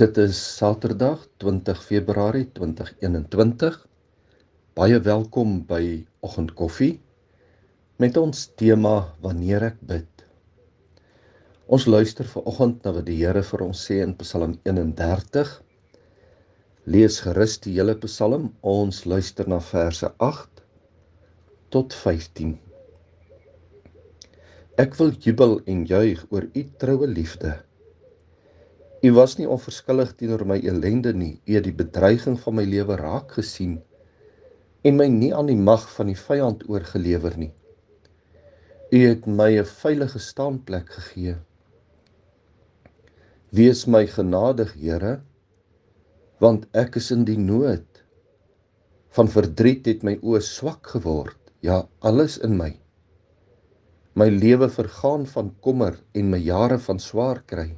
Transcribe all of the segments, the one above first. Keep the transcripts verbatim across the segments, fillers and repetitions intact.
Dit is Saterdag twintig Februarie twintig eenentwintig. Baie welkom by Oggendkoffie met ons tema Wanneer ek bid. Ons luister vanoggend na wat die Here vir ons sê in Psalm eenendertig. Lees gerus die hele Psalm. Ons luister na verse agt tot vyftien. Ek wil jubel en juig oor u troue liefde. U was nie onverskillig teenoor my elende nie. U het die bedreiging van my lewe raak gesien en my nie aan die mag van die vyand oorgelewer nie. U het my 'n veilige staanplek gegee. Wees my genadig, Here, want ek is in die nood. Van verdriet het my oë swak geword, ja, alles in my. My lewe vergaan van kommer en my jare van swaar kry.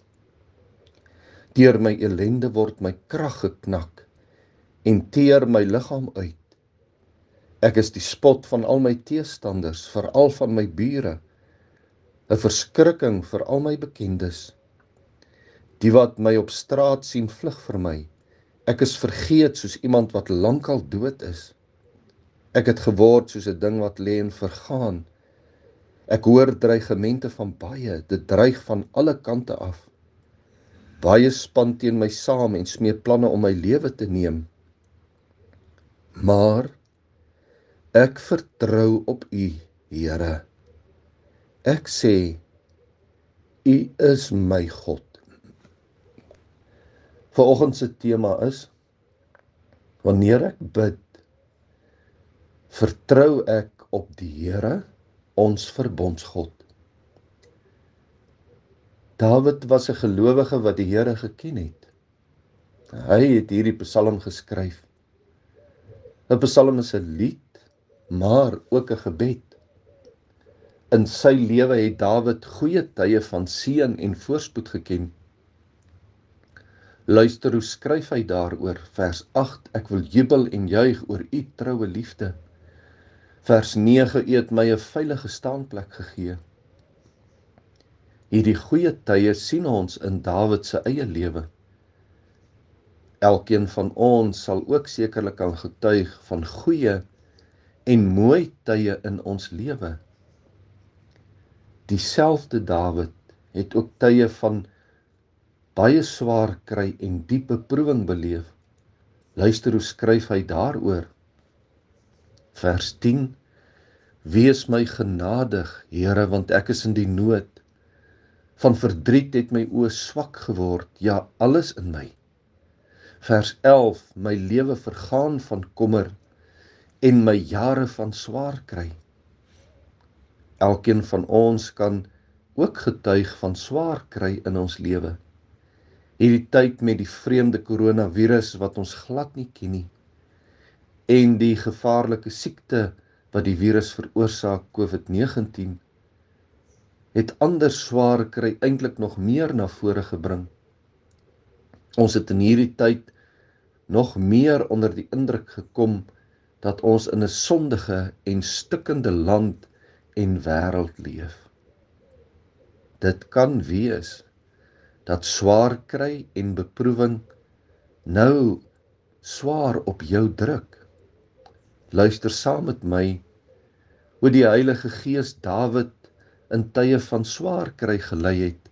Deur my elende word my krag geknak en teer my liggaam uit. Ek is die spot van al my teestanders, veral van my bure, 'n verskrikking vir al my bekendes. Die wat my op straat sien vlug vir my. Ek is vergeet soos iemand wat lankal dood is. Ek het geword soos 'n ding wat lê en vergaan. Ek hoor dreigemente van baie, dit dreig van alle kante af. Baie span teen my saam en smeed planne om my lewe te neem. Maar ek vertrou op U, Here. Ek sê, U is my God. Vanoggend se tema is, wanneer ek bid, vertrou ek op die Here, ons verbondsgod. Dawid was 'n gelowige wat die Here geken het. Hy het hierdie Psalm geskryf. 'n Psalm is 'n lied, maar ook 'n gebed. In sy lewe het Dawid goeie tye van seën en voorspoed geken. Luister hoe skryf hy daaroor, vers agt, ek wil jubel en juig oor u troue liefde. Vers nege, u het my 'n veilige staanplek gegee. Hierdie goeie tye sien ons in Dawid se eie lewe. Elkeen van ons sal ook sekerlik kan getuig van goeie en mooi tye in ons lewe. Dieselfde Dawid het ook tye van baie swaar kry en diep beproewing beleef. Luister hoe skryf hy daaroor. Vers tien, wees my genadig, Here, want ek is in die nood. Van verdriet het my oë swak geword, ja, alles in my. Vers elf, my lewe vergaan van kommer en my jare van swaar kry. Elkeen van ons kan ook getuig van swaar kry in ons lewe. Hierdie tyd met die vreemde coronavirus wat ons glad nie ken nie, en die gevaarlike siekte wat die virus veroorsaak, COVID negentien, het ander swaar kry eintlik nog meer na vore gebring. Ons het in hierdie tyd nog meer onder die indruk gekom dat ons in 'n sondige en stikkende land en wêreld leef. Dit kan wees dat swaar kry en beproewing nou swaar op jou druk. Luister saam met my hoe die Heilige Gees Dawid in tye van swaar kry gelei het,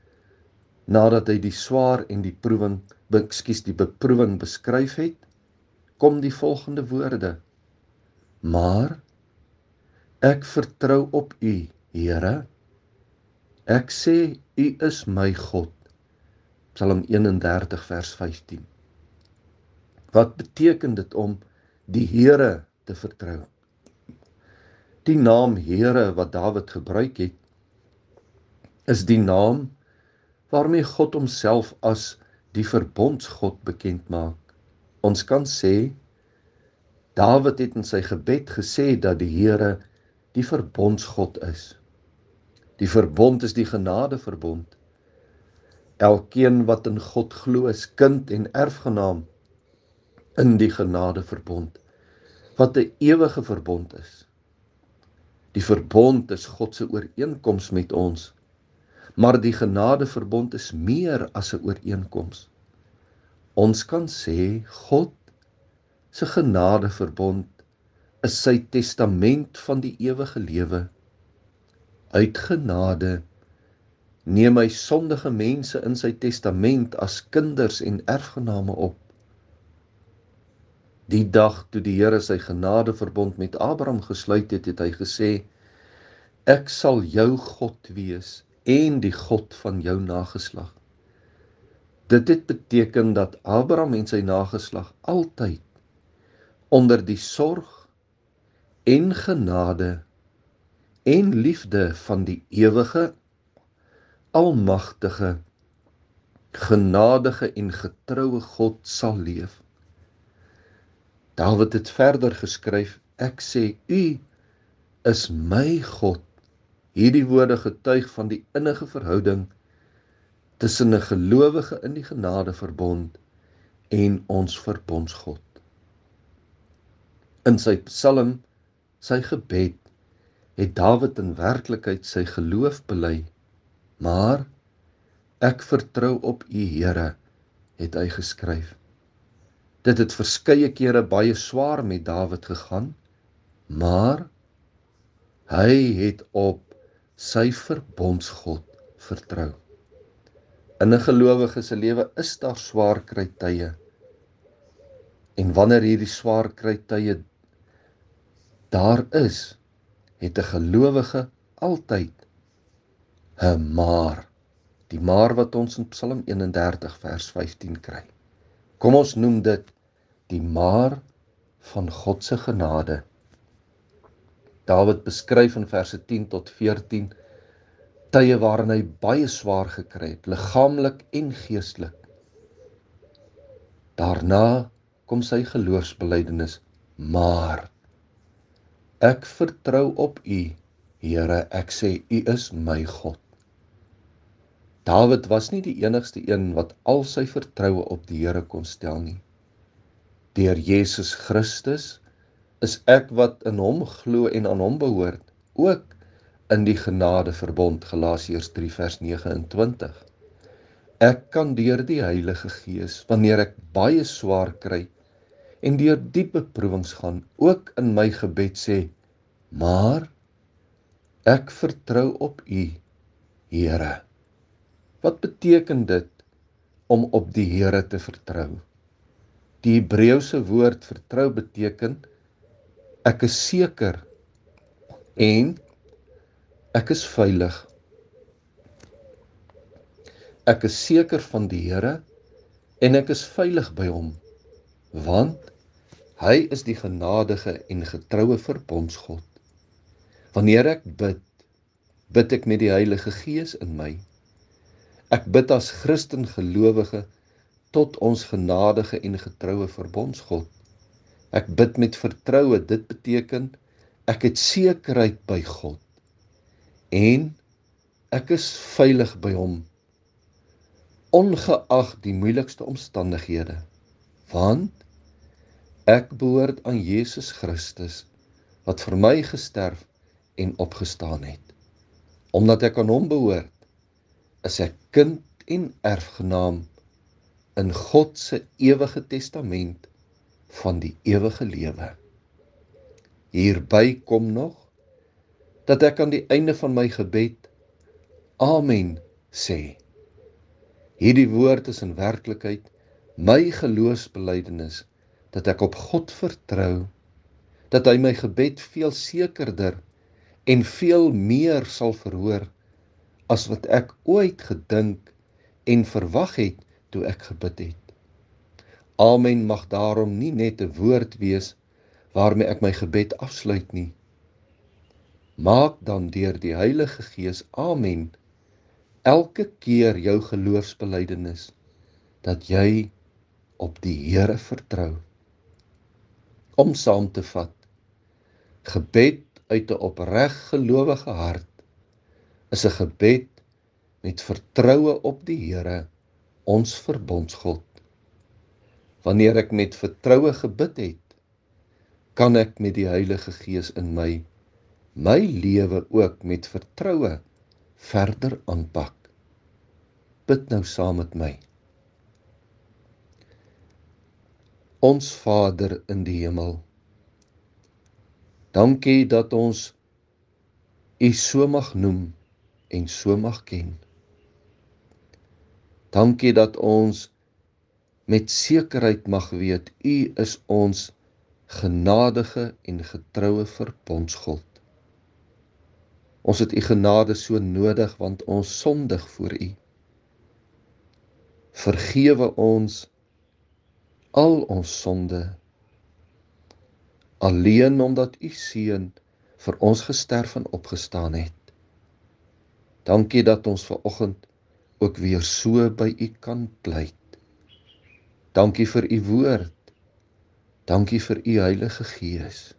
nadat hy die swaar en die proewing, ekskuus, die beproewing beskryf het, kom die volgende woorde. Maar ek vertrou op U, Here. Ek sê, U is my God. Psalm eenendertig vers vyftien. Wat beteken dit om die Here te vertrou? Die naam Here wat Dawid gebruik het, is die naam waarmee God homself as die verbondsgod bekend maak. Ons kan sê, Dawid het in sy gebed gesê dat die Here die verbondsgod is. Die verbond is die genadeverbond. Elkeen wat in God glo is kind en erfgenaam in die genadeverbond, wat 'n ewige verbond is. Die verbond is God se ooreenkoms met ons, maar die genadeverbond is meer as 'n ooreenkoms. Ons kan sê, God se genadeverbond is sy testament van die ewige lewe. Uit genade neem hy sondige mense in sy testament as kinders en erfgename op. Die dag toe die Here sy genadeverbond met Abraham gesluit het, het hy gesê, ek sal jou God wees en die God van jou nageslag. Dit het beteken dat Abraham en sy nageslag altyd onder die sorg en genade en liefde van die ewige, almagtige, genadige en getroue God sal leef. Dawid het verder geskryf, ek sê, u is my God. Hierdie woorde getuig van die innige verhouding tussen 'n gelowige in die genadeverbond en ons verbondsgod. In sy psalm, sy gebed, het Dawid in werklikheid sy geloof bely, maar ek vertrou op u Here, het hy geskryf. Dit het verskeie kere baie swaar met Dawid gegaan, maar hy het op sy verbondsgod vertrou. In 'n gelowige se lewe is daar swaar kry tye. En wanneer hierdie swaar kry tye daar is, het 'n gelowige altyd 'n maar. Die maar wat ons in Psalm een en dertig vers vyftien kry. Kom ons noem dit die maar van God se genade. Dawid beskryf in verse tien tot veertien tye waarin hy baie swaar gekry het, liggaamlik en geestelik. Daarna kom sy geloofsbelydenis, maar ek vertrou op u, Here, ek sê, u is my God. Dawid was nie die enigste een wat al sy vertroue op die Here kon stel nie. Deur Jesus Christus is ek wat in hom glo en aan hom behoort, ook in die genadeverbond, Galasiërs drie vers nege en twintig. Ek kan deur die Heilige Gees, wanneer ek baie swaar kry en deur diep beproewings gaan, ook in my gebed sê, maar ek vertrou op u, Here. Wat beteken dit om op die Here te vertrou? Die Hebreëse woord vertrou beteken ek is seker en ek is veilig. Ek is seker van die Here en ek is veilig by hom, want hy is die genadige en getroue verbondsgod. Wanneer ek bid, bid ek met die Heilige Gees in my. Ek bid as Christen gelowige tot ons genadige en getroue verbondsgod. Ek bid met vertroue, dit beteken ek het sekerheid by God en ek is veilig by hom, ongeag die moeilikste omstandighede, want ek behoort aan Jesus Christus, wat vir my gesterf en opgestaan het. Omdat ek aan hom behoort, is ek kind en erfgenaam in God se ewige testament van die ewige lewe. Hierby kom nog, dat ek aan die einde van my gebed, Amen sê. Hierdie woord is in werklikheid my geloofsbelydenis, dat ek op God vertrou, dat hy my gebed veel sekerder en veel meer sal verhoor, as wat ek ooit gedink en verwag het toe ek gebid het. Amen mag daarom nie net 'n woord wees waarmee ek my gebed afsluit nie. Maak dan deur die Heilige Gees, Amen, elke keer jou geloofsbelydenis, dat jy op die Here vertrou. Om saam te vat, gebed uit 'n opreg gelowige hart, is 'n gebed met vertroue op die Here, ons verbondsgod. Wanneer ek met vertroue gebid het, kan ek met die Heilige Gees in my, my lewe ook met vertroue verder aanpak. Bid nou saam met my. Ons Vader in die hemel, dankie dat ons U so mag noem en so mag ken. Dankie dat ons met sekerheid mag weet, U is ons genadige en getroue verbondsgod. Ons het U genade so nodig, want ons sondig voor U. Vergewe ons al ons sonde, alleen omdat U Seun vir ons gesterf en opgestaan het. Dankie dat ons vanoggend ook weer so by U kan pleit. Dankie vir U woord. Dankie vir U Heilige Gees.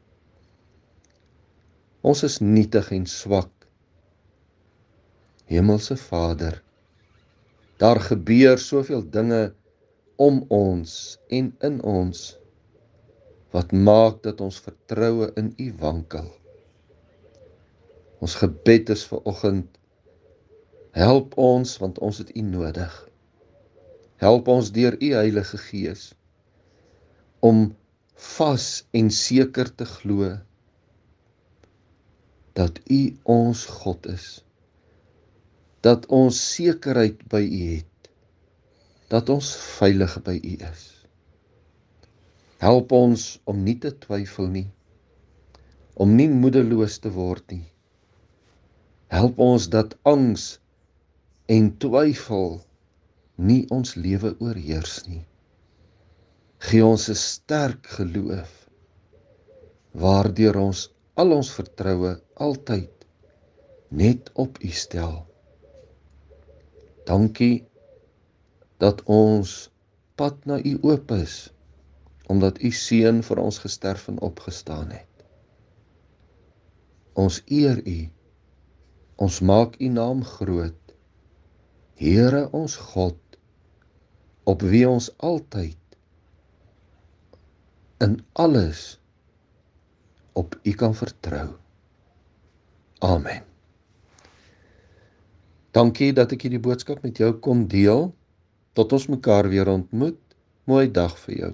Ons is nietig en swak. Hemelse Vader, daar gebeur soveel dinge om ons en in ons, wat maak dat ons vertroue in U wankel. Ons gebed is vanoggend, help ons, want ons het U nodig. Help ons deur U Heilige Gees, om vas en seker te glo, dat U ons God is, dat ons sekerheid by U het, dat ons veilig by U is. Help ons om nie te twyfel nie, om nie moedeloos te word nie. Help ons dat angs en twyfel nie ons lewe oorheers nie. Gee ons 'n sterk geloof, waardeur ons al ons vertroue altyd net op U stel. Dankie dat ons pad na U oop is, omdat U Seun vir ons gesterf en opgestaan het. Ons eer U, ons maak U naam groot, Here ons God, op wie ons altyd in alles op U kan vertrou. Amen. Dankie dat ek hierdie boodskap met jou kon deel. Tot ons mekaar weer ontmoet. Mooi dag vir jou.